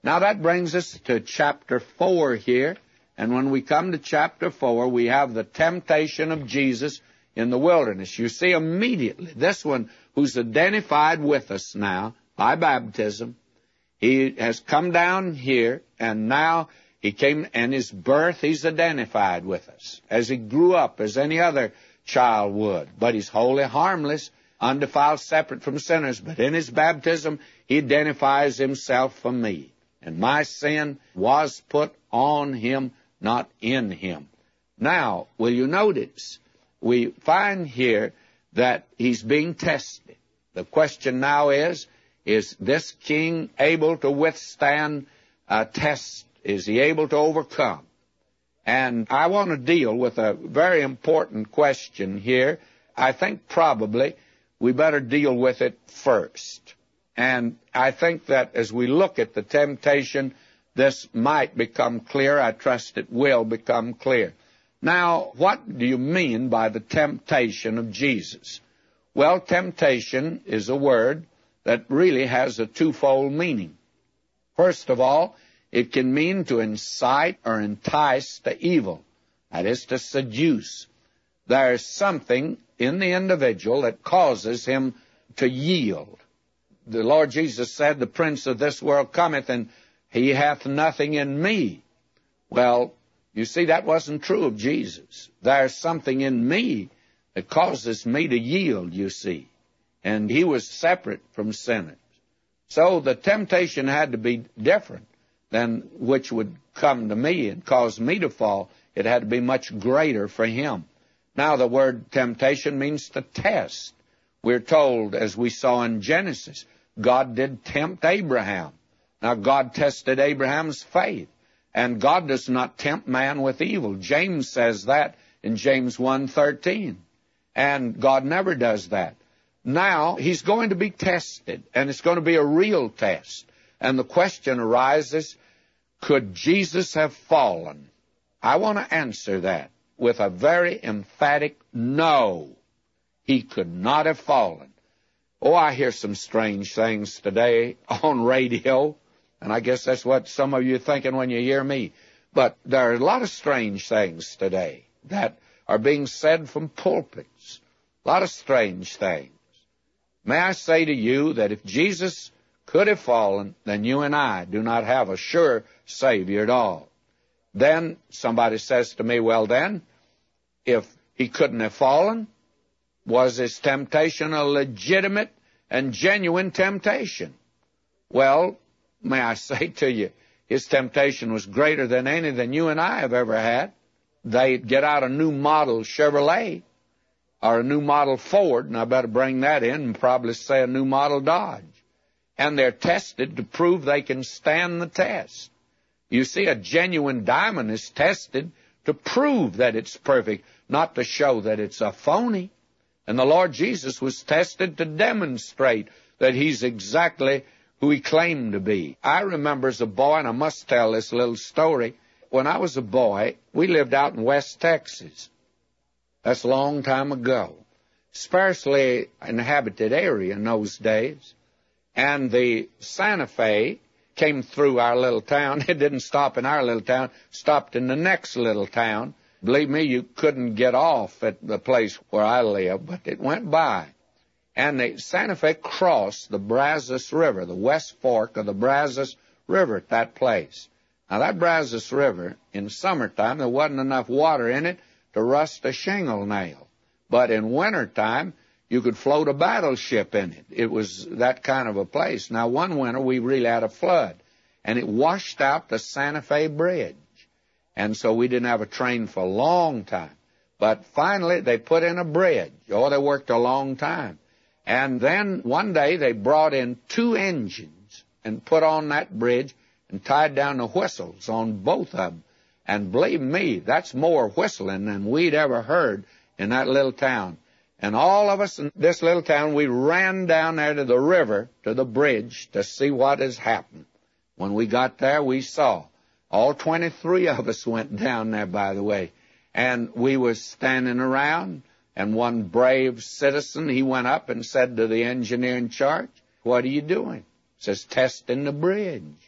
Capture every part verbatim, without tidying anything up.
Now that brings us to chapter four here. And when we come to chapter four, we have the temptation of Jesus in the wilderness. You see immediately this one who's identified with us now by baptism. He has come down here, and now he came, and his birth, he's identified with us, as he grew up, as any other child would. But he's wholly harmless, undefiled, separate from sinners. But in his baptism, he identifies himself for me. And my sin was put on him, not in him. Now, will you notice, we find here that he's being tested. The question now is, is this king able to withstand a test? Is he able to overcome? And I want to deal with a very important question here. I think probably we better deal with it first. And I think that as we look at the temptation, this might become clear. I trust it will become clear. Now, what do you mean by the temptation of Jesus? Well, temptation is a word that really has a twofold meaning. First of all, it can mean to incite or entice to evil. That is, to seduce. There's something in the individual that causes him to yield. The Lord Jesus said, the prince of this world cometh, and he hath nothing in me. Well, you see, that wasn't true of Jesus. There's something in me that causes me to yield, you see. And he was separate from sinners. So the temptation had to be different than which would come to me and cause me to fall. It had to be much greater for him. Now, the word temptation means to test. We're told, as we saw in Genesis, God did tempt Abraham. Now, God tested Abraham's faith. And God does not tempt man with evil. James says that in James one thirteen. And God never does that. Now, he's going to be tested, and it's going to be a real test. And the question arises, could Jesus have fallen? I want to answer that with a very emphatic no. He could not have fallen. Oh, I hear some strange things today on radio, and I guess that's what some of you are thinking when you hear me. But there are a lot of strange things today that are being said from pulpits. A lot of strange things. May I say to you that if Jesus could have fallen, then you and I do not have a sure Savior at all. Then somebody says to me, well then, if he couldn't have fallen, was his temptation a legitimate and genuine temptation? Well, may I say to you, his temptation was greater than any than you and I have ever had. They'd get out a new model Chevrolet or a new model Ford, and I better bring that in and probably say a new model Dodge. And they're tested to prove they can stand the test. You see, a genuine diamond is tested to prove that it's perfect, not to show that it's a phony. And the Lord Jesus was tested to demonstrate that he's exactly who he claimed to be. I remember as a boy, and I must tell this little story, when I was a boy, we lived out in West Texas. That's a long time ago. Sparsely inhabited area in those days. And the Santa Fe came through our little town. It didn't stop in our little town, stopped in the next little town. Believe me, you couldn't get off at the place where I lived, but it went by. And the Santa Fe crossed the Brazos River, the West Fork of the Brazos River at that place. Now, that Brazos River, in summertime, there wasn't enough water in it to rust a shingle nail. But in wintertime, you could float a battleship in it. It was that kind of a place. Now, one winter, we really had a flood, and it washed out the Santa Fe Bridge. And so we didn't have a train for a long time. But finally, they put in a bridge. Oh, they worked a long time. And then one day, they brought in two engines and put on that bridge and tied down the whistles on both of them. And believe me, that's more whistling than we'd ever heard in that little town. And all of us in this little town, we ran down there to the river, to the bridge, to see what has happened. When we got there, we saw. All twenty-three of us went down there, by the way. And we were standing around, and one brave citizen, he went up and said to the engineer in charge, "What are you doing?" He says, "Testing the bridge."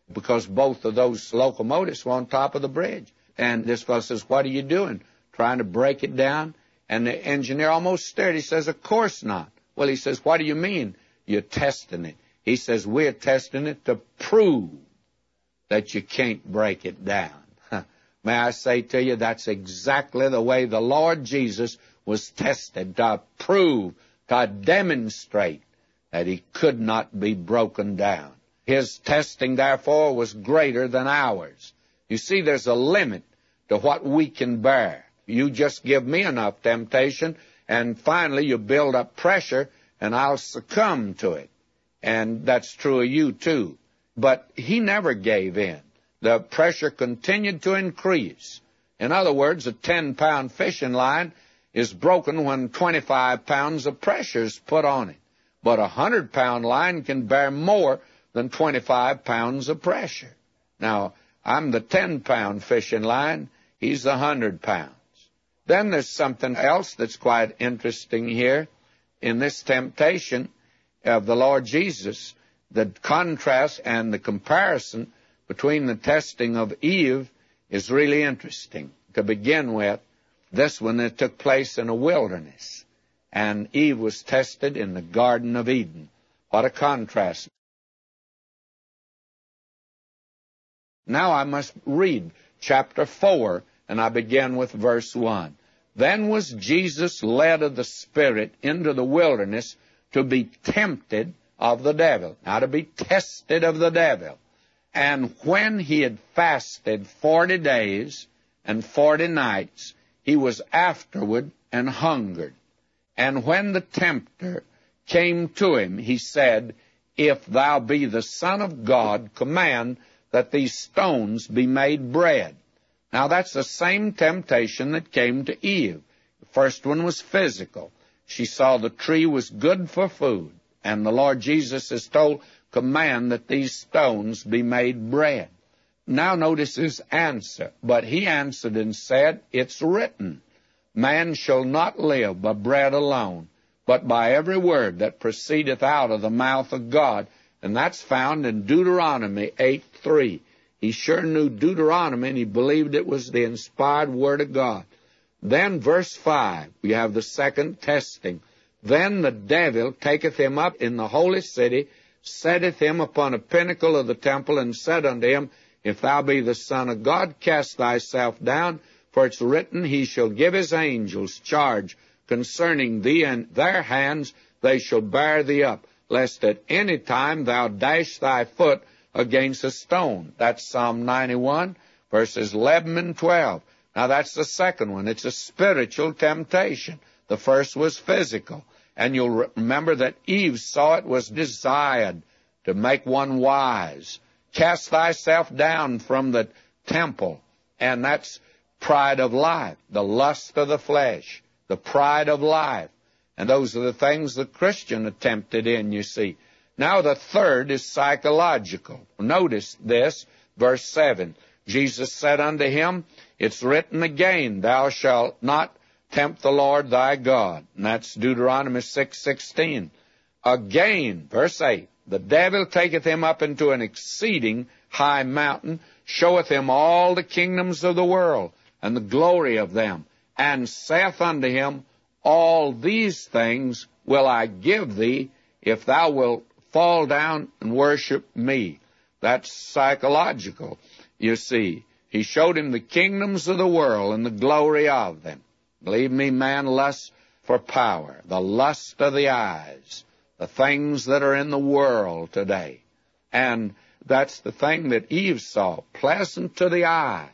because both of those locomotives were on top of the bridge. And this fellow says, what are you doing? Trying to break it down? And the engineer almost stared. He says, of course not. Well, he says, what do you mean you're testing it? He says, we're testing it to prove that you can't break it down. May I say to you, that's exactly the way the Lord Jesus was tested, to prove, to demonstrate that he could not be broken down. His testing, therefore, was greater than ours. You see, there's a limit to what we can bear. You just give me enough temptation, and finally you build up pressure, and I'll succumb to it. And that's true of you, too. But he never gave in. The pressure continued to increase. In other words, a ten-pound fishing line is broken when twenty-five pounds of pressure is put on it. But a hundred-pound line can bear more than twenty-five pounds of pressure. Now, I'm the ten-pound fishing line. He's the hundred pounds. Then there's something else that's quite interesting here in this temptation of the Lord Jesus. The contrast and the comparison between the testing of Eve is really interesting. To begin with, this one that took place in a wilderness, and Eve was tested in the Garden of Eden. What a contrast. Now I must read chapter four, and I begin with verse one. Then was Jesus led of the Spirit into the wilderness to be tempted of the devil. Now, to be tested of the devil. And when he had fasted forty days and forty nights, he was afterward and hungered. And when the tempter came to him, he said, If thou be the Son of God, command that these stones be made bread. Now, that's the same temptation that came to Eve. The first one was physical. She saw the tree was good for food. And the Lord Jesus is told, command that these stones be made bread. Now notice his answer. But he answered and said, It's written, Man shall not live by bread alone, but by every word that proceedeth out of the mouth of God. And that's found in Deuteronomy eight three. He sure knew Deuteronomy, and he believed it was the inspired word of God. Then verse five, we have the second testing. Then the devil taketh him up in the holy city, setteth him upon a pinnacle of the temple, and said unto him, If thou be the Son of God, cast thyself down, for it's written, He shall give his angels charge concerning thee, and their hands they shall bear thee up, lest at any time thou dash thy foot against a stone. That's Psalm ninety-one, verses eleven and twelve. Now that's the second one. It's a spiritual temptation. The first was physical. And you'll remember that Eve saw it was desired to make one wise. Cast thyself down from the temple. And that's pride of life, the lust of the flesh, the pride of life. And those are the things the Christian are tempted in, you see. Now the third is psychological. Notice this, verse seven. Jesus said unto him, It's written again, Thou shalt not tempt the Lord thy God. And that's Deuteronomy six sixteen. Again, verse eight, the devil taketh him up into an exceeding high mountain, showeth him all the kingdoms of the world, and the glory of them, and saith unto him, All these things will I give thee, if thou wilt fall down and worship me. That's psychological, you see. He showed him the kingdoms of the world and the glory of them. Believe me, man lusts for power, the lust of the eyes, the things that are in the world today. And that's the thing that Eve saw, pleasant to the eyes.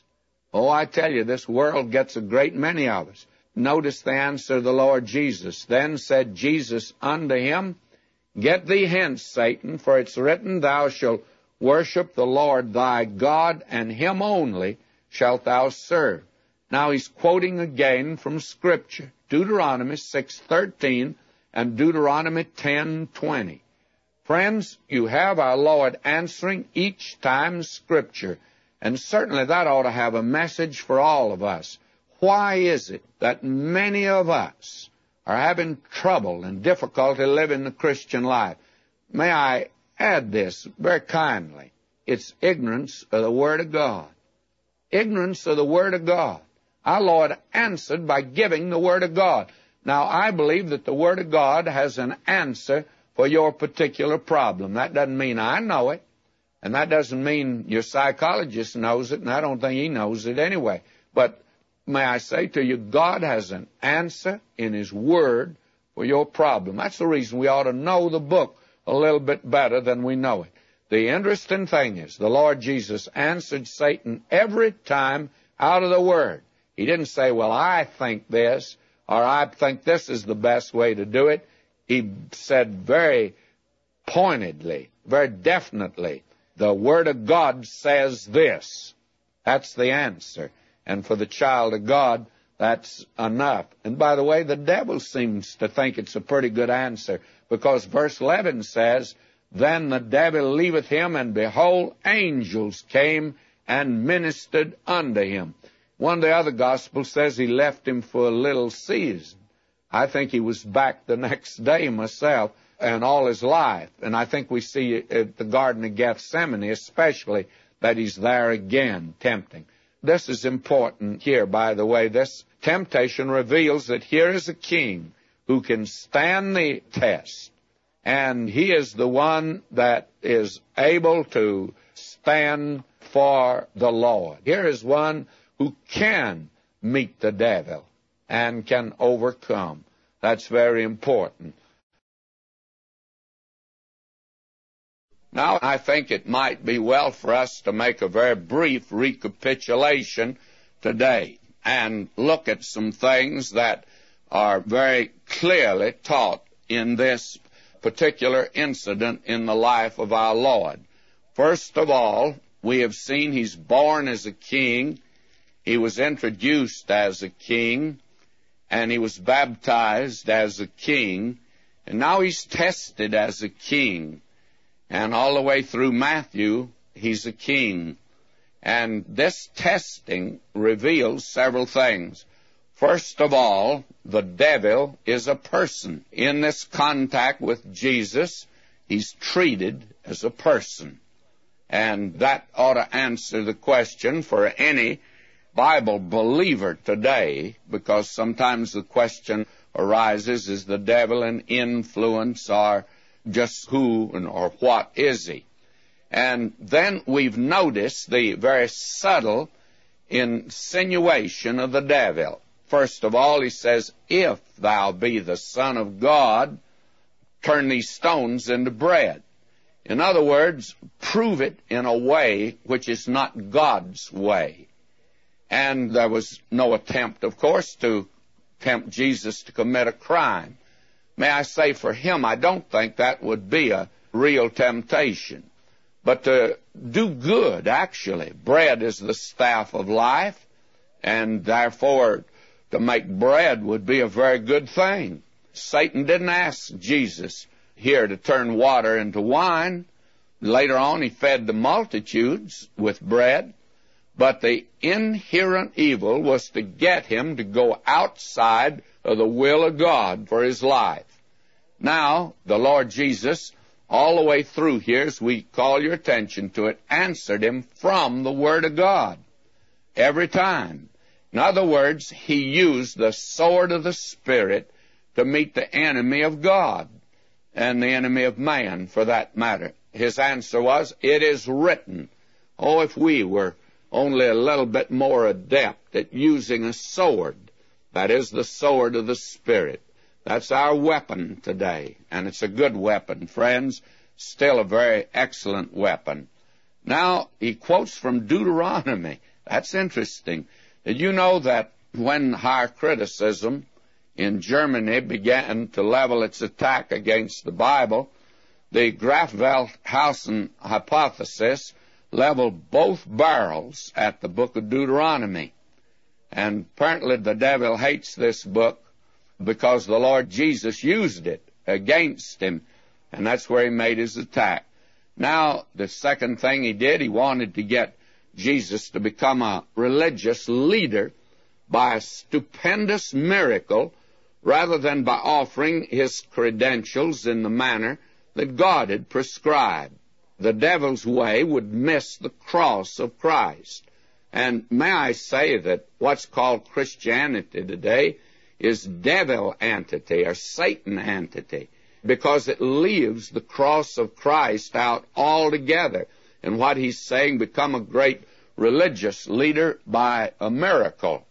Oh, I tell you, this world gets a great many of us. Notice the answer of the Lord Jesus. Then said Jesus unto him, Get thee hence, Satan, for it's written, Thou shalt worship the Lord thy God, and him only shalt thou serve. Now he's quoting again from Scripture, Deuteronomy six thirteen and Deuteronomy ten twenty. Friends, you have our Lord answering each time Scripture, and certainly that ought to have a message for all of us. Why is it that many of us are having trouble and difficulty living the Christian life? May I add this very kindly. It's ignorance of the Word of God. Ignorance of the Word of God. Our Lord answered by giving the Word of God. Now, I believe that the Word of God has an answer for your particular problem. That doesn't mean I know it, and that doesn't mean your psychologist knows it, and I don't think he knows it anyway. But may I say to you, God has an answer in His Word for your problem. That's the reason we ought to know the book a little bit better than we know it. The interesting thing is, the Lord Jesus answered Satan every time out of the Word. He didn't say, well, I think this, or I think this is the best way to do it. He said very pointedly, very definitely, the Word of God says this. That's the answer. And for the child of God, that's enough. And by the way, the devil seems to think it's a pretty good answer, because verse eleven says, then the devil leaveth him, and behold, angels came and ministered unto him. One of the other Gospels says he left him for a little season. I think he was back the next day myself, and all his life. And I think we see at the Garden of Gethsemane especially that he's there again, tempting. This is important here, by the way. This temptation reveals that here is a king who can stand the test. And he is the one that is able to stand for the Lord. Here is one who can meet the devil and can overcome. That's very important. Now, I think it might be well for us to make a very brief recapitulation today and look at some things that are very clearly taught in this particular incident in the life of our Lord. First of all, we have seen he's born as a king, he was introduced as a king, and he was baptized as a king, and now he's tested as a king. And all the way through Matthew, he's a king. And this testing reveals several things. First of all, the devil is a person. In this contact with Jesus, he's treated as a person. And that ought to answer the question for any Bible believer today, because sometimes the question arises, is the devil an influence, or just who and or what is he? And then we've noticed the very subtle insinuation of the devil. First of all, he says, if thou be the Son of God, turn these stones into bread. In other words, prove it in a way which is not God's way. And there was no attempt, of course, to tempt Jesus to commit a crime. May I say, for him, I don't think that would be a real temptation. But to do good, actually. Bread is the staff of life, and therefore to make bread would be a very good thing. Satan didn't ask Jesus here to turn water into wine. Later on, he fed the multitudes with bread. But the inherent evil was to get him to go outside of the will of God for his life. Now, the Lord Jesus, all the way through here, as we call your attention to it, answered him from the Word of God every time. In other words, he used the sword of the Spirit to meet the enemy of God and the enemy of man, for that matter. His answer was, it is written. Oh, if we were only a little bit more adept at using a sword. That is the sword of the Spirit. That's our weapon today, and it's a good weapon, friends, still a very excellent weapon. Now, he quotes from Deuteronomy. That's interesting. Did you know that when higher criticism in Germany began to level its attack against the Bible, the Graf-Wellhausen hypothesis leveled both barrels at the book of Deuteronomy. And apparently the devil hates this book because the Lord Jesus used it against him, and that's where he made his attack. Now, the second thing he did, he wanted to get Jesus to become a religious leader by a stupendous miracle rather than by offering his credentials in the manner that God had prescribed. the devil's way would miss the cross of Christ. And may I say that what's called Christianity today is devil entity or Satan entity, because it leaves the cross of Christ out altogether. And what he's saying, become a great religious leader by a miracle.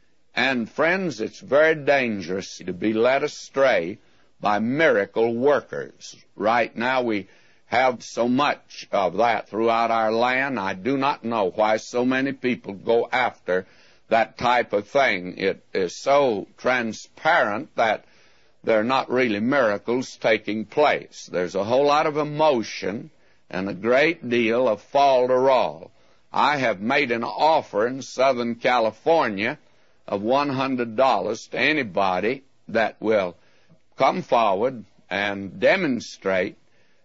And friends, it's very dangerous to be led astray by miracle workers. Right now we have so much of that throughout our land. I do not know why so many people go after that type of thing. It is so transparent that there are not really miracles taking place. There's a whole lot of emotion and a great deal of falderall. I have made an offer in Southern California of one hundred dollars to anybody that will come forward and demonstrate,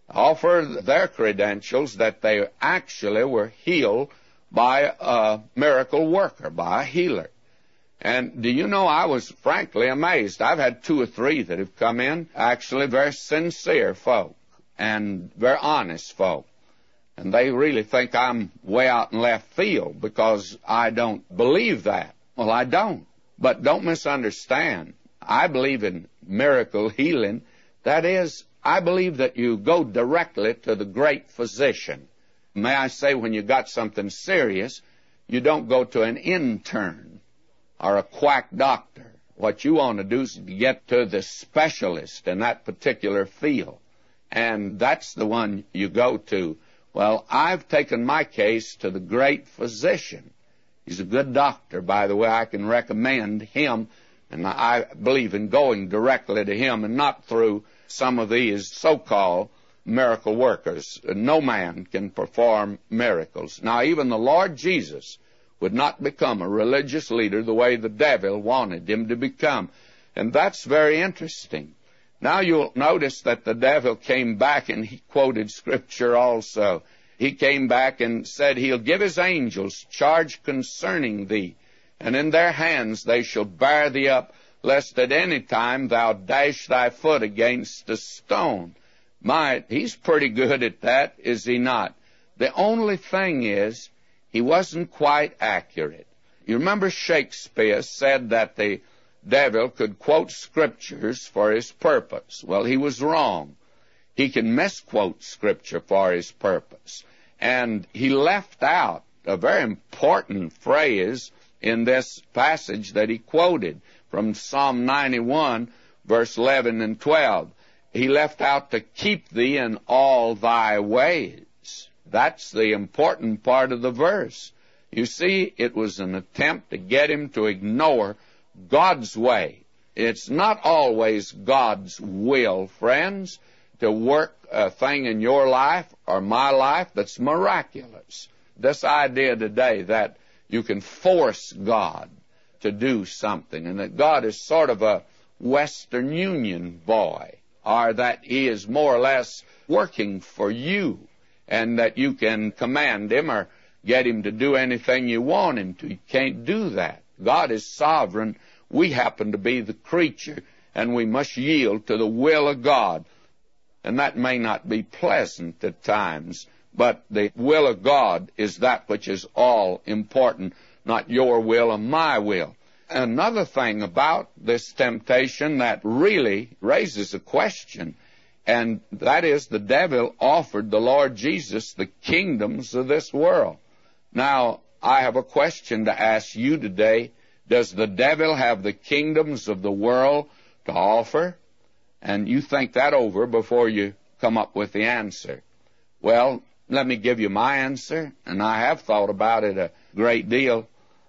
offer their credentials that they actually were healed by a miracle worker, by a healer. And do you know, I was frankly amazed. I've had two or three that have come in, actually very sincere folk and very honest folk. And they really think I'm way out in left field because I don't believe that. Well, I don't. But don't misunderstand. I believe in miracle healing. That is, I believe that you go directly to the great physician. May I say, when you got something serious, you don't go to an intern or a quack doctor. What you want to do is get to the specialist in that particular field. And that's the one you go to. Well, I've taken my case to the great physician. He's a good doctor, by the way. I can recommend him, and I believe in going directly to him and not through some of these so-called miracle workers. No man can perform miracles. Now, even the Lord Jesus would not become a religious leader the way the devil wanted him to become. And that's very interesting. Now you'll notice that the devil came back and he quoted Scripture also. He came back and said, He'll give His angels charge concerning thee, and in their hands they shall bear thee up, lest at any time thou dash thy foot against a stone. My, he's pretty good at that, is he not? The only thing is, he wasn't quite accurate. You remember Shakespeare said that the devil could quote Scriptures for his purpose. Well, he was wrong. He can misquote Scripture for his purpose. And he left out a very important phrase in this passage that he quoted from Psalm ninety-one, verse eleven and twelve. He left out to keep thee in all thy ways. That's the important part of the verse. You see, it was an attempt to get him to ignore God's way. It's not always God's will, friends, to work a thing in your life or my life that's miraculous. This idea today that you can force God to do something, and that God is sort of a Western Union boy, or that He is more or less working for you, and that you can command Him or get Him to do anything you want Him to. You can't do that. God is sovereign. We happen to be the creature, and we must yield to the will of God. And that may not be pleasant at times, but the will of God is that which is all important, not your will or my will. Another thing about this temptation that really raises a question, and that is the devil offered the Lord Jesus the kingdoms of this world. Now, I have a question to ask you today. Does the devil have the kingdoms of the world to offer? And you think that over before you come up with the answer. Well, let me give you my answer, and I have thought about it a great deal.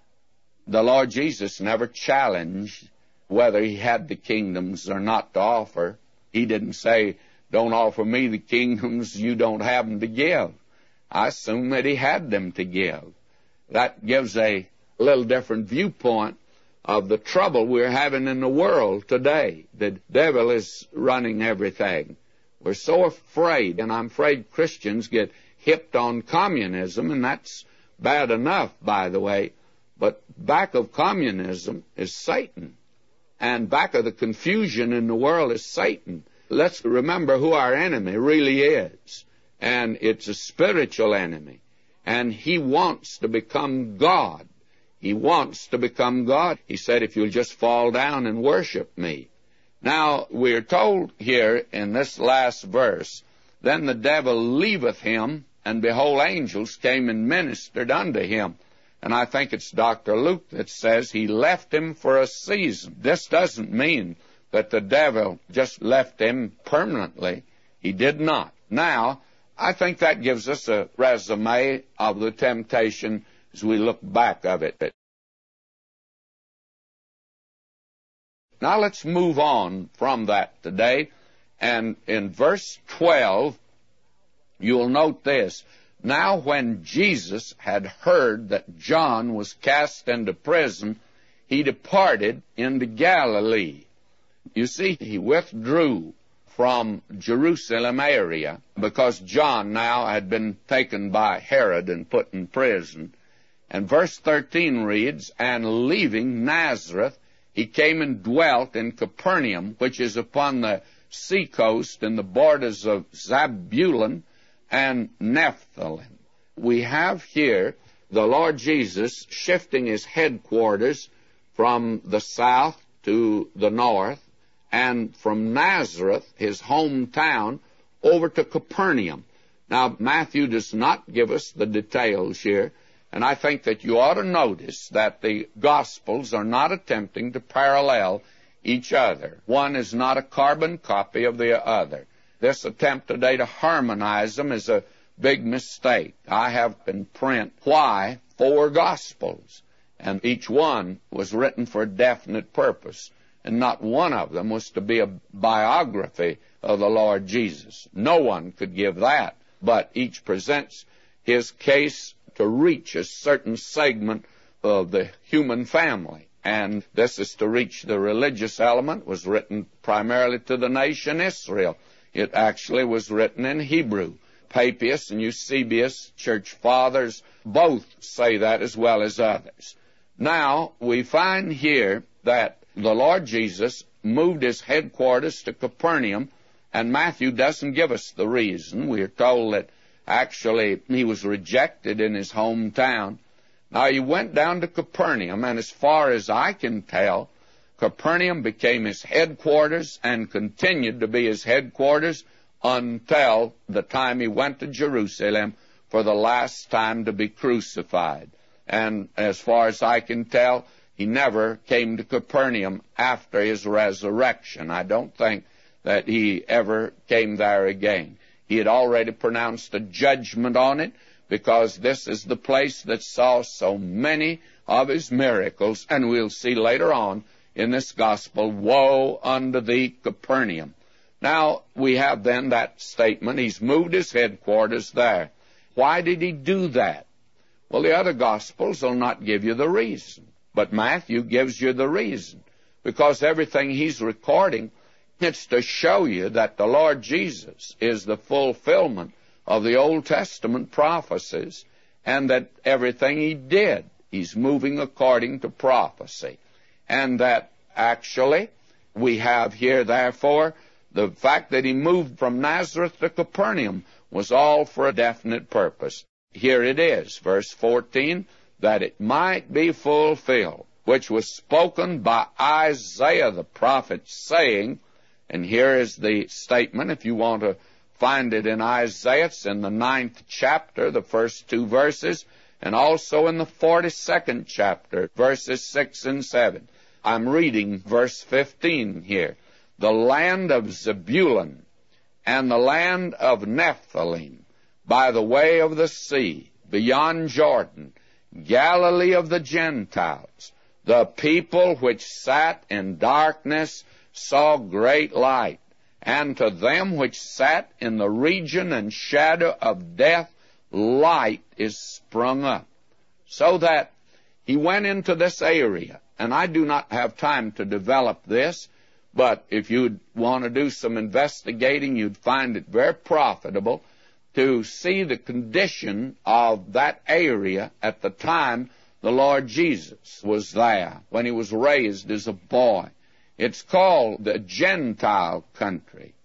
The Lord Jesus never challenged whether He had the kingdoms or not to offer. He didn't say, don't offer me the kingdoms you don't have them to give. I assume that He had them to give. That gives a little different viewpoint of the trouble we're having in the world today. The devil is running everything. We're so afraid, and I'm afraid Christians get hipped on communism, and that's bad enough, by the way. But back of communism is Satan, and back of the confusion in the world is Satan. Let's remember who our enemy really is. and it's a spiritual enemy, and he wants to become God. He wants to become God. He said, if you'll just fall down and worship me. Now, we're told here in this last verse, then the devil leaveth him, and behold, angels came and ministered unto him. And I think it's Doctor Luke that says he left him for a season. This doesn't mean that the devil just left him permanently. He did not. Now, I think that gives us a resume of the temptation as we look back of it. Now let's move on from that today. And in verse twelve, you'll note this. Now when Jesus had heard that John was cast into prison, he departed into Galilee. You see, he withdrew from Jerusalem area because John now had been taken by Herod and put in prison. And verse thirteen reads, and leaving Nazareth, he came and dwelt in Capernaum, which is upon the seacoast in the borders of Zebulun and Naphtali. We have here the Lord Jesus shifting his headquarters from the south to the north, and from Nazareth, his hometown, over to Capernaum. Now, Matthew does not give us the details here, and I think that you ought to notice that the Gospels are not attempting to parallel each other. One is not a carbon copy of the other. This attempt today to harmonize them is a big mistake. I have in print why four Gospels, and each one was written for a definite purpose, and not one of them was to be a biography of the Lord Jesus. No one could give that, but each presents his case to reach a certain segment of the human family. And this is to reach the religious element, was written primarily to the nation Israel. It actually was written in Hebrew. Papias and Eusebius, church fathers, both say that as well as others. Now, we find here that the Lord Jesus moved his headquarters to Capernaum, and Matthew doesn't give us the reason. We are told that actually he was rejected in his hometown. Now, he went down to Capernaum, and as far as I can tell, Capernaum became his headquarters and continued to be his headquarters until the time he went to Jerusalem for the last time to be crucified. And as far as I can tell, he never came to Capernaum after his resurrection. I don't think that he ever came there again. He had already pronounced a judgment on it, because this is the place that saw so many of his miracles, and we'll see later on in this gospel, woe unto thee, Capernaum. Now, we have then that statement, he's moved his headquarters there. Why did he do that? Well, the other gospels will not give you the reason, but Matthew gives you the reason, because everything he's recording, it's to show you that the Lord Jesus is the fulfillment of the Old Testament prophecies, and that everything he did, he's moving according to prophecy. And that actually we have here, therefore, the fact that he moved from Nazareth to Capernaum was all for a definite purpose. Here it is, verse fourteen, that it might be fulfilled, which was spoken by Isaiah the prophet, saying, and here is the statement, if you want to find it in Isaiah, it's in the ninth chapter, the first two verses, and also in the forty-second chapter, verses six and seven. I'm reading verse fifteen here. The land of Zebulun and the land of Naphtali, by the way of the sea, beyond Jordan, Galilee of the Gentiles, the people which sat in darkness saw great light, and to them which sat in the region and shadow of death, light is sprung up. So that he went into this area, and I do not have time to develop this, but if you'd want to do some investigating, you'd find it very profitable to see the condition of that area at the time the Lord Jesus was there, when he was raised as a boy. It's called the Gentile country.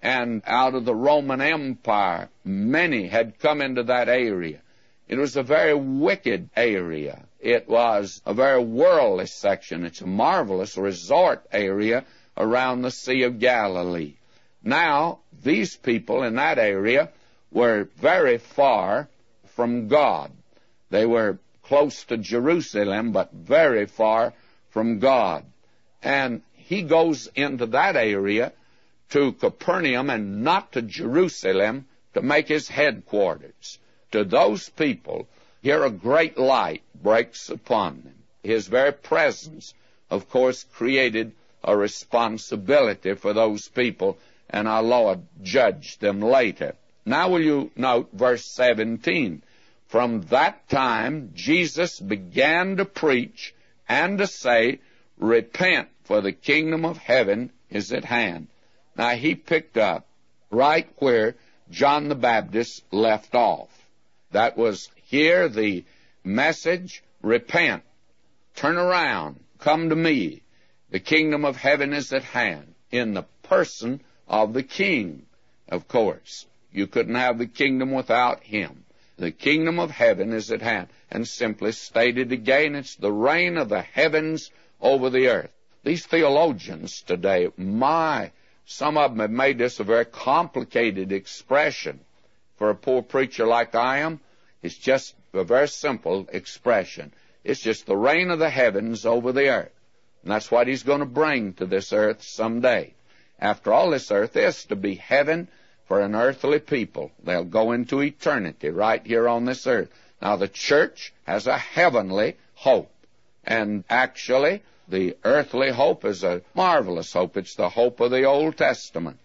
and out of the Roman Empire, many had come into that area. It was a very wicked area. It was a very worldly section. It's a marvelous resort area around the Sea of Galilee. Now, these people in that area were very far from God. They were close to Jerusalem, but very far from God. And he goes into that area to Capernaum and not to Jerusalem to make his headquarters. To those people, here a great light breaks upon them. His very presence, of course, created a responsibility for those people, and our Lord judged them later. Now will you note verse seventeen. From that time Jesus began to preach and to say, Repent, for the kingdom of heaven is at hand. Now he picked up right where John the Baptist left off. That was here the message, repent, turn around, come to me. The kingdom of heaven is at hand, in the person of the king, of course. You couldn't have the kingdom without him. The kingdom of heaven is at hand. And simply stated again, it's the reign of the heavens over the earth. These theologians today, my, some of them have made this a very complicated expression. For a poor preacher like I am, it's just a very simple expression. It's just the reign of the heavens over the earth. And that's what he's going to bring to this earth someday. After all, this earth is to be heaven for an earthly people. They'll go into eternity right here on this earth. Now, the church has a heavenly hope. And actually, the earthly hope is a marvelous hope. It's the hope of the Old Testament.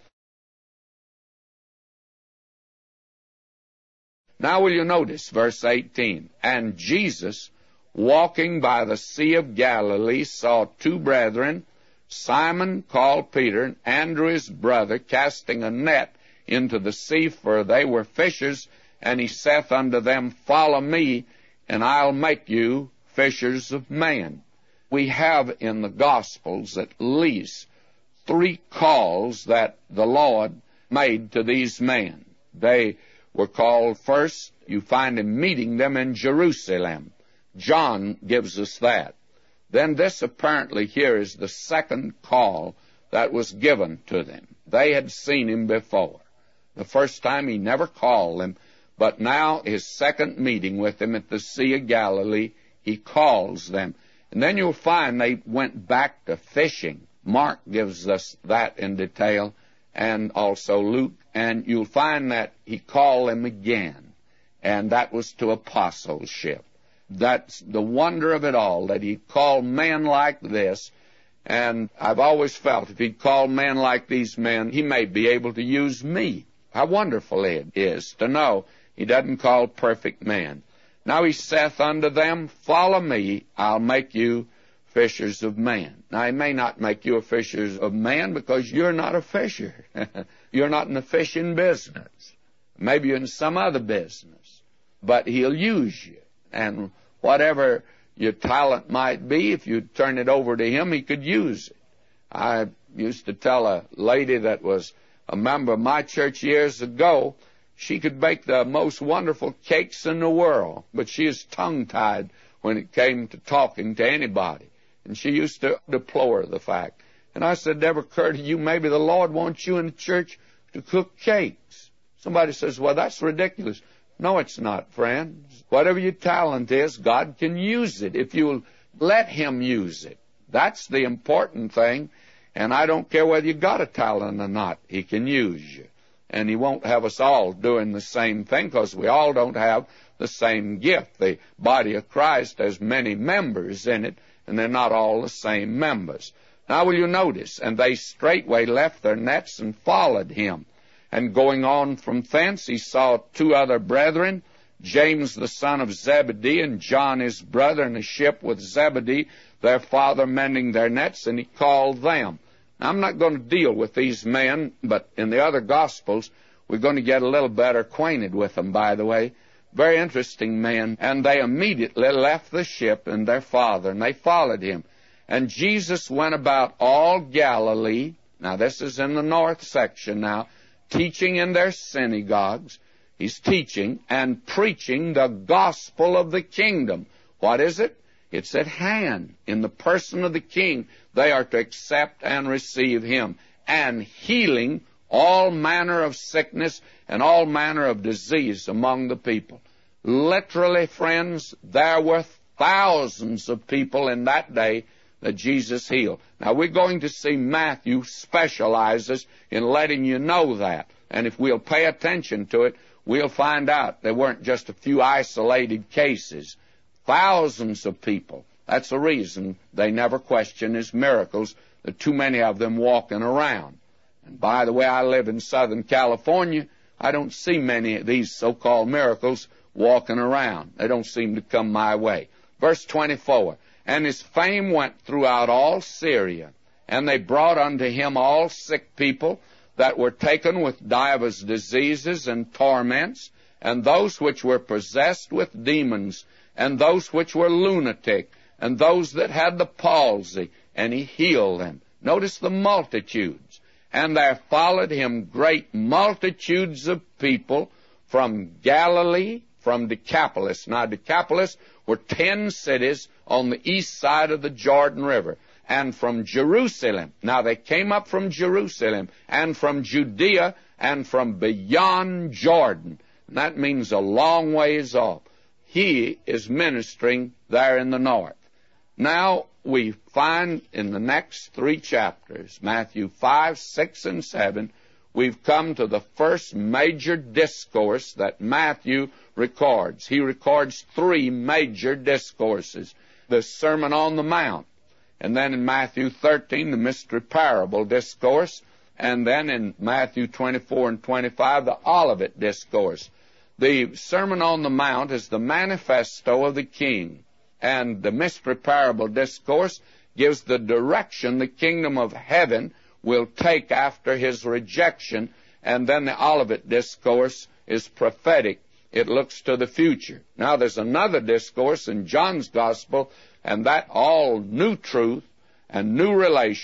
Now will you notice verse eighteen? And Jesus, walking by the Sea of Galilee, saw two brethren, Simon called Peter, and Andrew his brother, casting a net into the sea, for they were fishers. And he saith unto them, Follow me, and I'll make you fishers of men. We have in the Gospels at least three calls that the Lord made to these men. They were called first, you find him meeting them in Jerusalem. John gives us that. Then this apparently here is the second call that was given to them. They had seen him before. The first time he never called them, but now his second meeting with them at the Sea of Galilee, he calls them. And then you'll find they went back to fishing. Mark gives us that in detail, and also Luke. And you'll find that he called them again, and that was to apostleship. That's the wonder of it all, that he called men like this. And I've always felt if he'd called men like these men, he may be able to use me. How wonderful it is to know he doesn't call perfect men. Now he saith unto them, Follow me, I'll make you fishers of men. Now he may not make you a fisher of men because you're not a fisher. You're not in the fishing business. Maybe you're in some other business. But he'll use you. And whatever your talent might be, if you turn it over to him, he could use it. I used to tell a lady that was a member of my church years ago, she could bake the most wonderful cakes in the world, but she is tongue-tied when it came to talking to anybody. And she used to deplore the fact. And I said, never occurred to you, maybe the Lord wants you in the church to cook cakes. Somebody says, well, that's ridiculous. No, it's not, friends. Whatever your talent is, God can use it if you'll let him use it. That's the important thing. And I don't care whether you got a talent or not. He can use you. And he won't have us all doing the same thing because we all don't have the same gift. The body of Christ has many members in it, and they're not all the same members. Now will you notice, and they straightway left their nets and followed him. And going on from thence, he saw two other brethren, James the son of Zebedee, and John his brother, in a ship with Zebedee, their father, mending their nets, and he called them. Now, I'm not going to deal with these men, but in the other Gospels, we're going to get a little better acquainted with them, by the way. Very interesting men. And they immediately left the ship and their father, and they followed him. And Jesus went about all Galilee. Now, this is in the north section now. teaching in their synagogues. He's teaching and preaching the gospel of the kingdom. What is it? It's at hand. In the person of the king, they are to accept and receive him, and healing all manner of sickness and all manner of disease among the people. Literally, friends, there were thousands of people in that day that Jesus healed. Now, we're going to see Matthew specializes in letting you know that. And if we'll pay attention to it, we'll find out there weren't just a few isolated cases. Thousands of people. That's the reason they never question his miracles. There are too many of them walking around. And by the way, I live in Southern California. I don't see many of these so-called miracles walking around. They don't seem to come my way. Verse twenty-four, and his fame went throughout all Syria, and they brought unto him all sick people that were taken with divers diseases and torments, and those which were possessed with demons, and those which were lunatic, and those that had the palsy, and he healed them. Notice the multitudes. And there followed him great multitudes of people from Galilee, from Decapolis. Now, Decapolis were ten cities on the east side of the Jordan River, and from Jerusalem. Now, they came up from Jerusalem, and from Judea, and from beyond Jordan. And that means a long ways off. He is ministering there in the north. Now, we find in the next three chapters, Matthew five, six, and seven, we've come to the first major discourse that Matthew records. He records three major discourses. The Sermon on the Mount, and then in Matthew thirteen, the mystery parable discourse, and then in Matthew twenty-four and twenty-five, the Olivet discourse. The Sermon on the Mount is the manifesto of the king, and the mystery parable discourse gives the direction the kingdom of heaven will take after his rejection, and then the Olivet discourse is prophetic. It looks to the future. Now, there's another discourse in John's Gospel, and that all new truth and new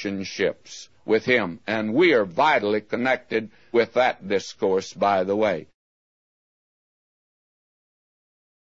relationships with him, and we are vitally connected with that discourse, by the way.